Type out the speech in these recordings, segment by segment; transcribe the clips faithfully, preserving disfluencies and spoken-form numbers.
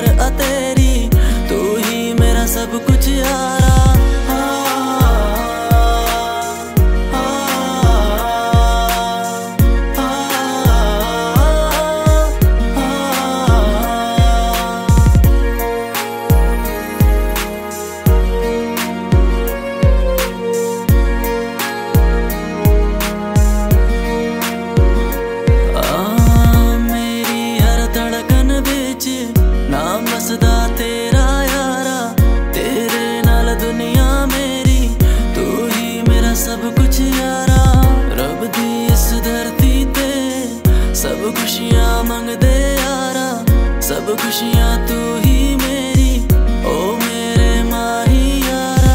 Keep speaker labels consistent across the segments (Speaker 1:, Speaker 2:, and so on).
Speaker 1: उम्र आ तेरी, तू ही मेरा सब कुछ यारा। नाम बसदा तेरा यारा, तेरे नाल दुनिया मेरी, तू ही मेरा सब कुछ यारा। रब दी इस धरती ते सब खुशियां मंगदे यारा, सब खुशियां तू ही मेरी, ओ मेरे माही यारा।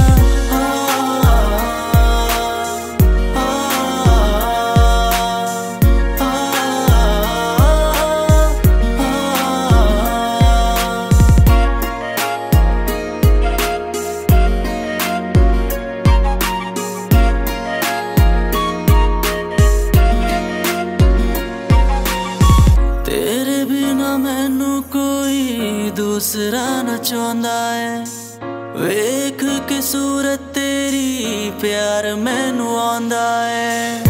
Speaker 1: मैनू कोई दूसरा न चाहता है, वेख के सूरत तेरी प्यार मैनू आंदा है।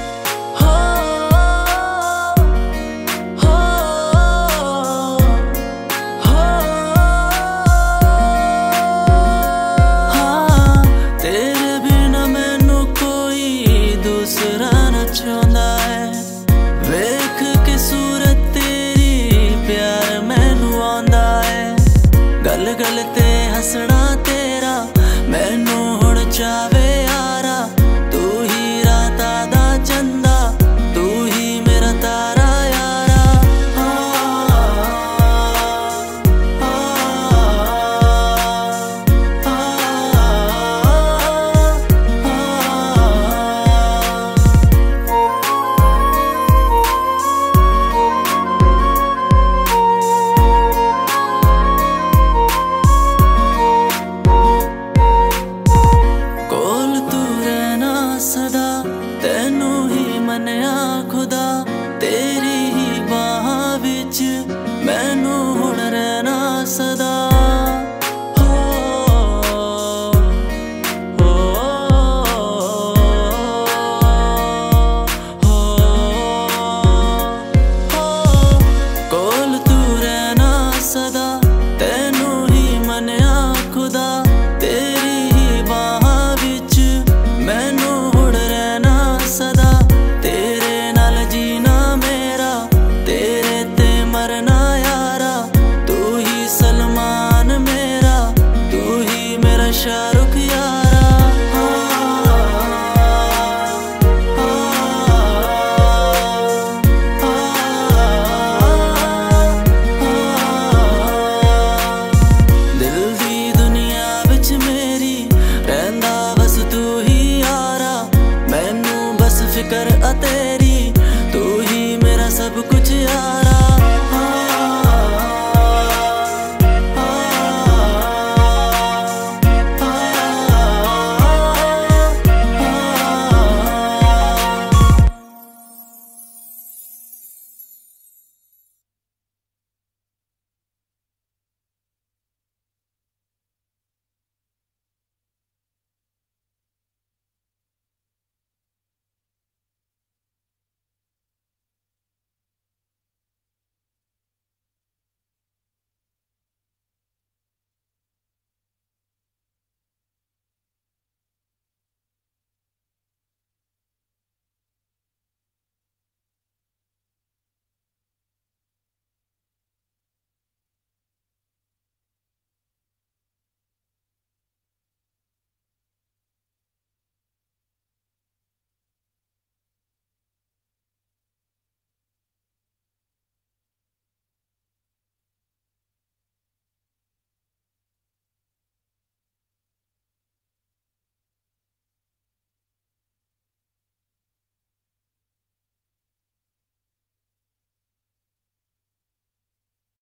Speaker 1: तेरे बिना मैनू कोई दूसरा न चाहता है, वेख के सूरत गल गल ते हसना तेरा मैनू हुण चावे यारा। तू ही राता दा चंदा, तू ही मेरा तारा यारा। सदा तेनू ही मन्या खुदा, तेरी ही बाहां विच मैनू हुण रहना सदा। हो हो हो हो कोल तू रहना सदा, तेनू ही मन्या खुदा, तेरी ही बाहां विच मैनू सदा। तेरे नाल जीना मेरा, तेरे ते मरना यारा, तू ही सलमान मेरा, तू ही मेरा शाहरुख।